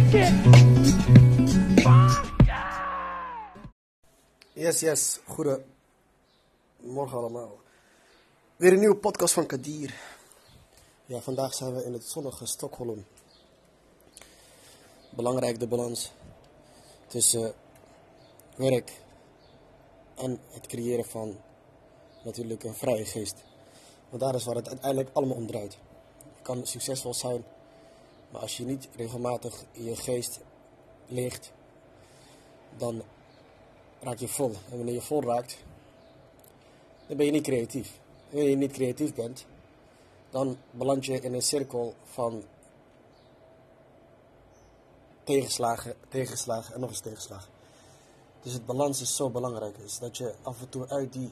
Yes. Goedemorgen allemaal. Weer een nieuwe podcast van Kadir. Ja, vandaag zijn we in het zonnige Stockholm. Belangrijk de balans tussen werk en het creëren van natuurlijk een vrije geest. Want daar is waar het uiteindelijk allemaal om draait. Je kan succesvol zijn, maar als je niet regelmatig in je geest leegt, dan raak je vol. En wanneer je vol raakt, dan ben je niet creatief. En wanneer je niet creatief bent, dan beland je in een cirkel van tegenslagen en nog eens tegenslagen. Dus het balans is zo belangrijk. Dus dat je af en toe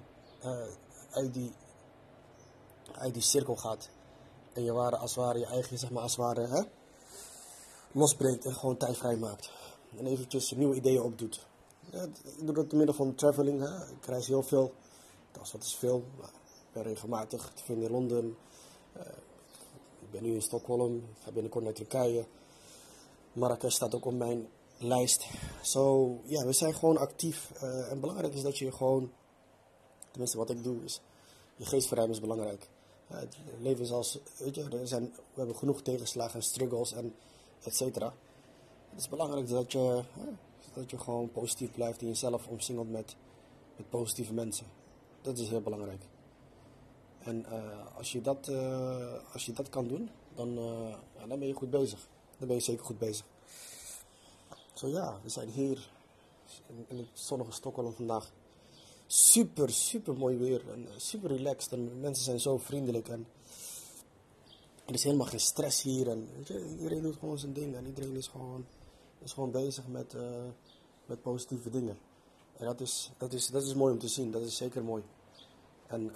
uit die cirkel gaat. En je als het ware je eigen, zeg maar, als het ware, losbreekt en gewoon tijd vrij maakt. En eventjes nieuwe ideeën opdoet. Ja, ik doe dat door middel van traveling. Ik reis heel veel. Dat is veel. Maar ik ben regelmatig te vinden in Londen. Ik ben nu in Stockholm. Ik ga binnenkort naar Turkije. Marrakesh staat ook op mijn lijst. We zijn gewoon actief. En belangrijk is dat je gewoon, tenminste wat ik doe, is je geestverruiming is belangrijk. Het leven is als, weet je, we hebben genoeg tegenslagen en struggles en et cetera. Het is belangrijk dat je gewoon positief blijft en jezelf omsingelt met positieve mensen. Dat is heel belangrijk. En als je dat kan doen, dan ben je goed bezig. Dan ben je zeker goed bezig. We zijn hier in het zonnige Stockholm vandaag. Super mooi weer en super relaxed. En mensen zijn zo vriendelijk en er is helemaal geen stress hier. En weet je, iedereen doet gewoon zijn ding en iedereen is gewoon bezig met positieve dingen. En dat is mooi om te zien, dat is zeker mooi. En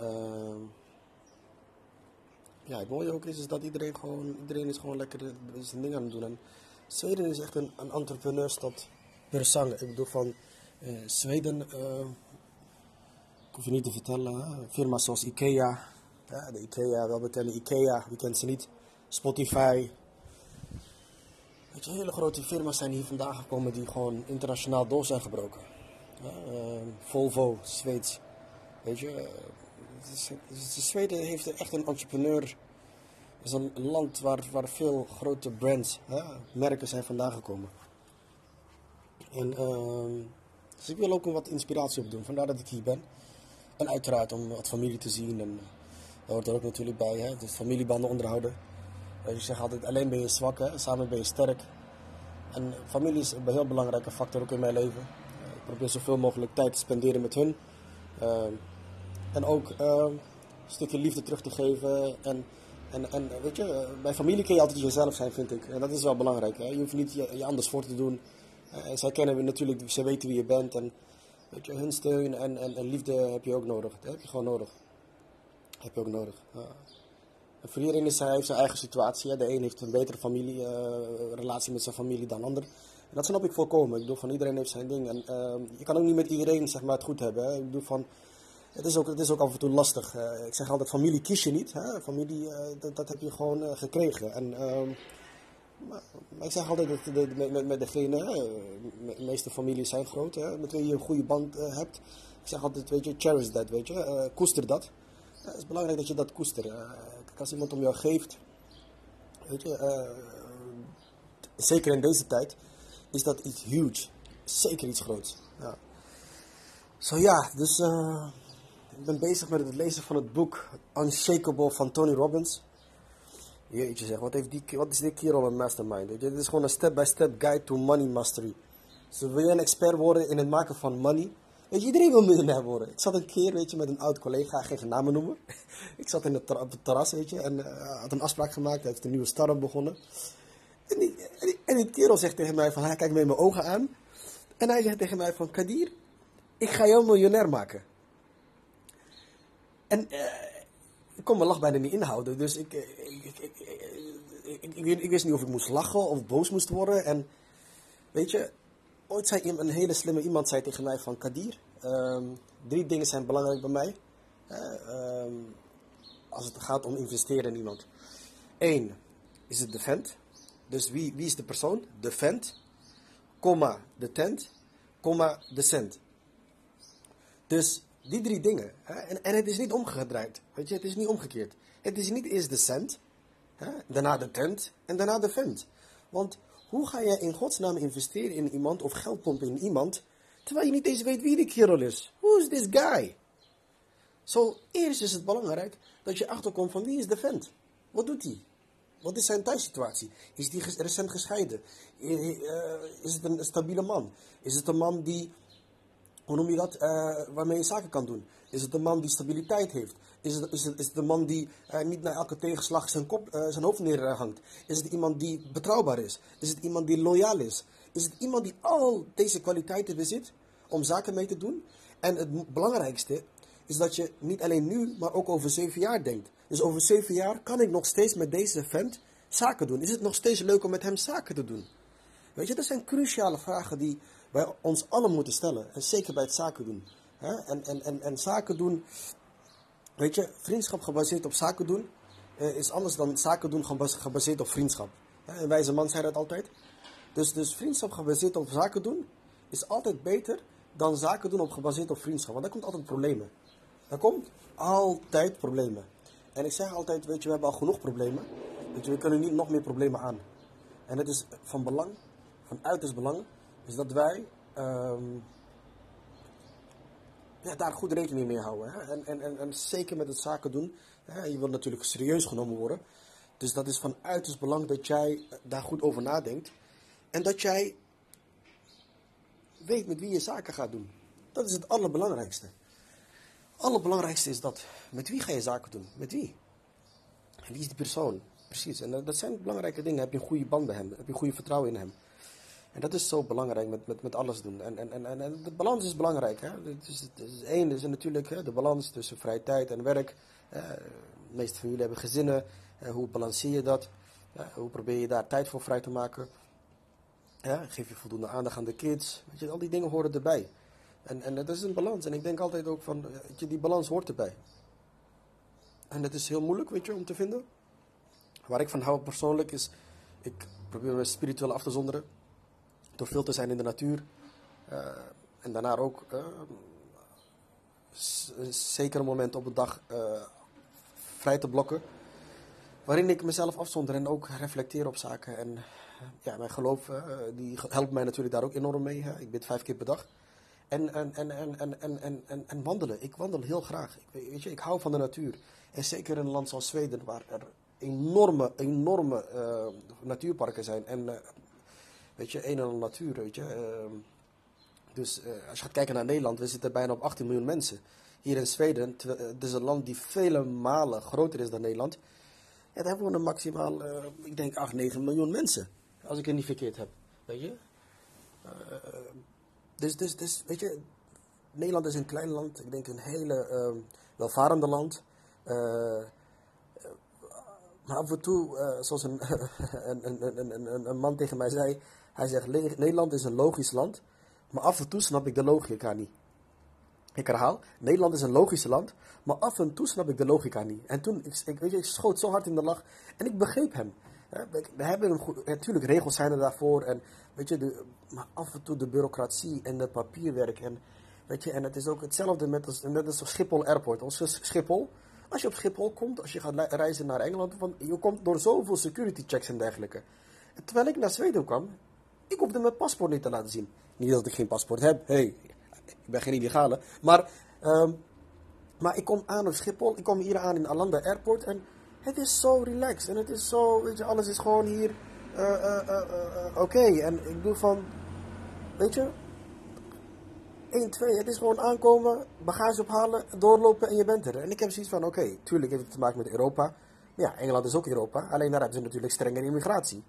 het mooie ook is dat iedereen is gewoon lekker zijn ding aan het doen. En Zweden is echt een entrepreneurstad per sang. Ik bedoel van Zweden, ik hoef je niet te vertellen, firma's zoals Ikea, de Ikea, welbekende Ikea, wie kent ze niet, Spotify. Weet je, hele grote firma's zijn hier vandaag gekomen die gewoon internationaal door zijn gebroken. Volvo, Zweeds, weet je. Zweden heeft echt een entrepreneur. Het is een land waar veel grote brands, merken zijn vandaan gekomen. En dus ik wil ook wat inspiratie opdoen, vandaar dat ik hier ben. En uiteraard om wat familie te zien. En dat hoort er ook natuurlijk bij, dus familiebanden onderhouden. Ik zeg altijd, alleen ben je zwak, samen ben je sterk. En familie is een heel belangrijke factor ook in mijn leven. Ik probeer zoveel mogelijk tijd te spenderen met hun. En ook een stukje liefde terug te geven. En weet je, bij familie kun je altijd jezelf zijn, vind ik. En dat is wel belangrijk. Je hoeft niet je anders voor te doen. Zij kennen we natuurlijk, ze weten wie je bent. En weet je, hun steun en liefde heb je ook nodig. Dat heb je gewoon nodig. Heb je ook nodig. En voor iedereen heeft zijn eigen situatie. De een heeft een betere relatie met zijn familie dan de ander. En dat snap ik volkomen. Ik bedoel, van iedereen heeft zijn ding. En je kan ook niet met iedereen, zeg maar, het goed hebben. Ik bedoel, van het is ook af en toe lastig. Ik zeg altijd, familie kies je niet. Familie, dat heb je gewoon gekregen. En, maar ik zeg altijd, met degene, de meeste families zijn groot, met wie je een goede band hebt. Ik zeg altijd, weet je, cherish that, weet je, koester dat. Het is belangrijk dat je dat koestert. Als iemand om jou geeft, weet je, zeker in deze tijd, is dat iets huge. Zeker iets groots. Dus ik ben bezig met het lezen van het boek Unshakable van Tony Robbins. Jeetje zeg, wat is dit kerel een mastermind? Weet je? Dit is gewoon een step-by-step guide to money mastery. Dus wil je een expert worden in het maken van money? Weet je, iedereen wil miljonair worden. Ik zat een keer, weet je, met een oud collega, geen namen noemen. Ik zat op het terras, weet je, en had een afspraak gemaakt. Hij heeft een nieuwe start-up begonnen. En die kerel zegt tegen mij van, hij kijkt me in mijn ogen aan. En hij zegt tegen mij van, Kadir, ik ga jou miljonair maken. En ik kon mijn lach bijna niet inhouden. Dus ik wist niet of ik moest lachen of boos moest worden. En weet je, ooit zei een hele slimme iemand zei tegen mij van, Kadir, 3 dingen zijn belangrijk bij mij. Als het gaat om investeren in iemand. 1 is het de vent. Dus wie is de persoon? De vent, comma, de tent, comma, de cent. Dus die 3 dingen. Hè? En het is niet omgedraaid. Weet je, het is niet omgekeerd. Het is niet eerst de cent, hè? Daarna de tent en daarna de vent. Want hoe ga je in godsnaam investeren in iemand of geld pompen in iemand, terwijl je niet eens weet wie die kerel is? Who is this guy? Zo, eerst is het belangrijk dat je achterkomt van wie is de vent? Wat doet hij? Wat is zijn thuissituatie? Is die recent gescheiden? Is het een stabiele man? Is het een man die, hoe noem je dat, waarmee je zaken kan doen? Is het een man die stabiliteit heeft? Is het een man die niet na elke tegenslag zijn hoofd neerhangt? Is het iemand die betrouwbaar is? Is het iemand die loyaal is? Is het iemand die al deze kwaliteiten bezit om zaken mee te doen? En het belangrijkste is dat je niet alleen nu, maar ook over 7 jaar denkt. Dus over 7 jaar kan ik nog steeds met deze vent zaken doen. Is het nog steeds leuk om met hem zaken te doen? Weet je, dat zijn cruciale vragen die wij ons allen moeten stellen. En zeker bij het zaken doen. En zaken doen, weet je, vriendschap gebaseerd op zaken doen is anders dan zaken doen gebaseerd op vriendschap. Een wijze man zei dat altijd. Dus vriendschap gebaseerd op zaken doen is altijd beter dan zaken doen gebaseerd op vriendschap. Want daar komt altijd problemen. Er komt altijd problemen. En ik zeg altijd, weet je, we hebben al genoeg problemen. Weet je, we kunnen niet nog meer problemen aan. En het is van belang, van uiterst belang, is dat wij daar goed rekening mee houden. Hè? En zeker met het zaken doen. Hè? Je wilt natuurlijk serieus genomen worden. Dus dat is van uiterst belang dat jij daar goed over nadenkt. En dat jij weet met wie je zaken gaat doen. Dat is het allerbelangrijkste. Het allerbelangrijkste is dat. Met wie ga je zaken doen? Met wie? En wie is die persoon? Precies. En dat zijn belangrijke dingen. Heb je een goede band bij hem? Heb je een goede vertrouwen in hem? En dat is zo belangrijk met alles doen. En de balans is belangrijk. Hè? Eén is natuurlijk de balans tussen vrije tijd en werk. De meeste van jullie hebben gezinnen. Hoe balanceer je dat? Hoe probeer je daar tijd voor vrij te maken? Geef je voldoende aandacht aan de kids? Weet je, al die dingen horen erbij. En dat is een balans. En ik denk altijd ook van, weet je, die balans hoort erbij. En dat is heel moeilijk, weet je, om te vinden. Waar ik van hou persoonlijk is, ik probeer me spiritueel af te zonderen. Door veel te zijn in de natuur. En daarna ook zeker een moment op de dag vrij te blokken. Waarin ik mezelf afzonder en ook reflecteer op zaken. En mijn geloof die helpt mij natuurlijk daar ook enorm mee. Hè. Ik bid 5 keer per dag. En wandelen. Ik wandel heel graag. Weet je, ik hou van de natuur. En zeker in een land zoals Zweden, waar er enorme natuurparken zijn. En weet je, een en al natuur, weet je. Dus als je gaat kijken naar Nederland, we zitten bijna op 18 miljoen mensen. Hier in Zweden, het is een land die vele malen groter is dan Nederland. Ja, daar wonen maximaal, ik denk 8, 9 miljoen mensen. Als ik het niet verkeerd heb. Weet je. Dus, weet je, Nederland is een klein land. Ik denk een hele welvarende land. Maar af en toe, zoals een man tegen mij zei, hij zegt, Nederland is een logisch land, maar af en toe snap ik de logica niet. Ik herhaal, Nederland is een logisch land, maar af en toe snap ik de logica niet. En toen, ik schoot zo hard in de lach en ik begreep hem. We hebben natuurlijk regels zijn er daarvoor, en, weet je, maar af en toe de bureaucratie en het papierwerk. En, weet je, en het is ook hetzelfde net als Schiphol Airport. Als je op Schiphol komt, als je gaat reizen naar Engeland, je komt door zoveel security checks en dergelijke. En terwijl ik naar Zweden kwam, ik hoefde mijn paspoort niet te laten zien. Niet dat ik geen paspoort heb, ik ben geen illegale. Maar ik kom aan op Schiphol, ik kom hier aan in Arlanda Airport en het is zo relaxed. En het is zo, weet je, alles is gewoon hier oké. En ik doe van, weet je, 1, 2, het is gewoon aankomen, bagage ophalen, doorlopen en je bent er. En ik heb zoiets van, oké, tuurlijk heeft het te maken met Europa. Maar ja, Engeland is ook Europa, alleen daar hebben ze natuurlijk strengere immigratie.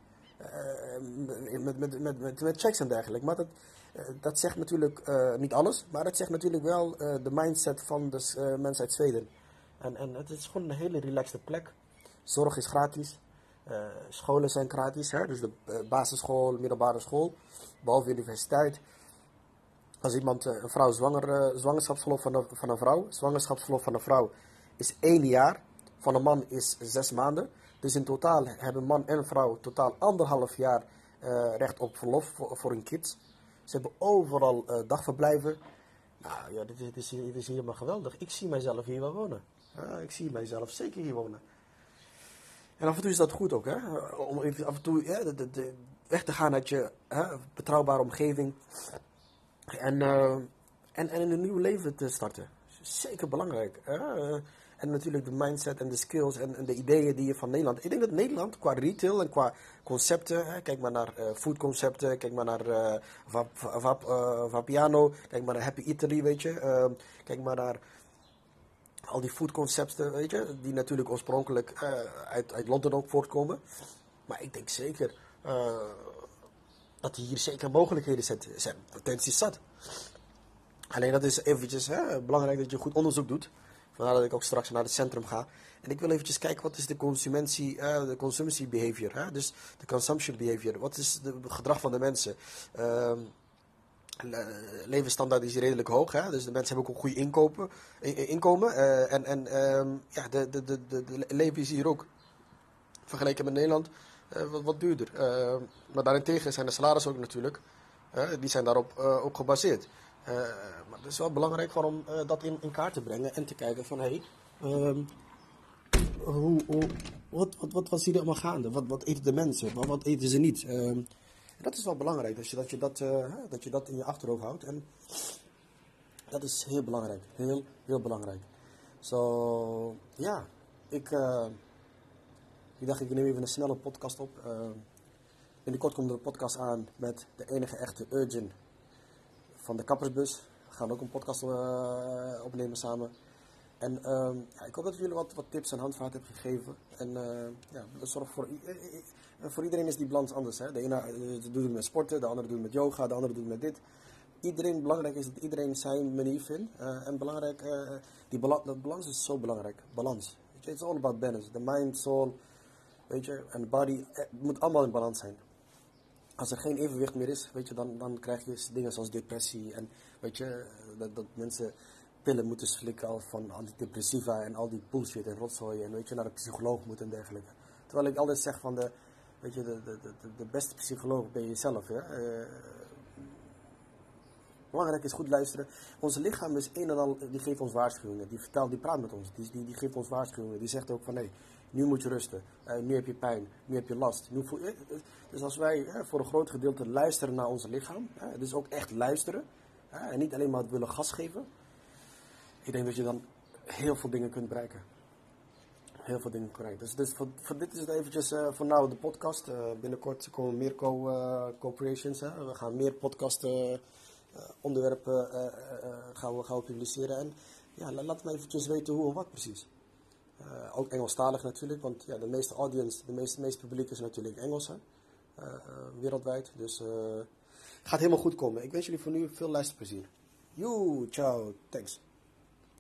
Met checks en dergelijke. Maar dat zegt natuurlijk niet alles, maar het zegt natuurlijk wel de mindset van de mensen uit Zweden. En het is gewoon een hele relaxte plek. Zorg is gratis. Scholen zijn gratis, hè? Dus de basisschool, middelbare school, behalve universiteit. Als iemand, een vrouw zwangerschapsverlof van een vrouw is 1 jaar, van een man is 6 maanden. Dus in totaal hebben man en vrouw totaal 1,5 jaar recht op verlof voor hun kids. Ze hebben overal dagverblijven. Nou ja, dit is helemaal geweldig. Ik zie mijzelf hier wel wonen. Ik zie mijzelf zeker hier wonen. En af en toe is dat goed ook, hè? Om even af en toe weg te gaan uit je betrouwbare omgeving. En in een nieuw leven te starten. Zeker belangrijk. En natuurlijk de mindset en de skills en de ideeën die je van Nederland... Ik denk dat Nederland qua retail en qua concepten... kijk maar naar foodconcepten, kijk maar naar Vapiano, kijk maar naar Happy Italy, weet je. Kijk maar naar al die foodconcepten, weet je. Die natuurlijk oorspronkelijk uit Londen ook voortkomen. Maar ik denk zeker dat hier zeker mogelijkheden zijn. Potentie zat. Alleen dat is eventjes belangrijk dat je goed onderzoek doet. Vandaar dat ik ook straks naar het centrum ga. En ik wil eventjes kijken wat is de consumptie behavior. Dus de consumption behavior. Wat is het gedrag van de mensen? Levensstandaard is hier redelijk hoog. Dus de mensen hebben ook een goed inkomen. De leven is hier ook vergeleken met Nederland wat duurder. Maar daarentegen zijn de salarissen ook natuurlijk. Die zijn daarop ook gebaseerd. Maar het is wel belangrijk om dat in kaart te brengen en te kijken van wat was hier allemaal gaande? Wat eten de mensen? Wat eten ze niet? Dat is wel belangrijk, dat je dat in je achterhoofd houdt. En dat is heel belangrijk. Heel, heel belangrijk. Ik dacht ik neem even een snelle podcast op. Binnenkort komt er een podcast aan met de enige echte Urgent van de kappersbus. We gaan ook een podcast opnemen samen. En ik hoop dat ik jullie wat tips en handvaten heb gegeven. En zorg voor iedereen is die balans anders. Hè? De ene doet het met sporten, de andere doet het met yoga, de andere doet het met dit. Belangrijk is dat iedereen zijn manier vindt. En belangrijk, dat balans is zo belangrijk. Balans. Weet je, it's all about balance. The mind, soul, weet je, en body. Het moet allemaal in balans zijn. Als er geen evenwicht meer is, weet je, dan krijg je dingen zoals depressie. En weet je, dat mensen pillen moeten slikken van antidepressiva en al die bullshit en rotzooi. En weet je, naar de psycholoog moeten en dergelijke. Terwijl ik altijd zeg van de beste psycholoog ben je jezelf. Hè? Belangrijk is goed luisteren. Ons lichaam is een en al, die geeft ons waarschuwingen. Die praat met ons. Die geeft ons waarschuwingen. Die zegt ook van nee, nu moet je rusten. Nu heb je pijn. Nu heb je last. Dus als wij voor een groot gedeelte luisteren naar ons lichaam. Dus ook echt luisteren. En niet alleen maar willen gas geven. Ik denk dat je dan heel veel dingen kunt bereiken. Heel veel dingen kunt bereiken. Dus voor dit is het eventjes voor nou de podcast. Binnenkort komen meer co-creations. We gaan meer podcast onderwerpen gaan we publiceren. En ja, laat me eventjes weten hoe en wat precies. Ook Engelstalig natuurlijk, want ja, de meeste audience, de meeste publiek is natuurlijk Engels. Wereldwijd. Dus gaat helemaal goed komen. Ik wens jullie voor nu veel luisterplezier. Ciao, thanks.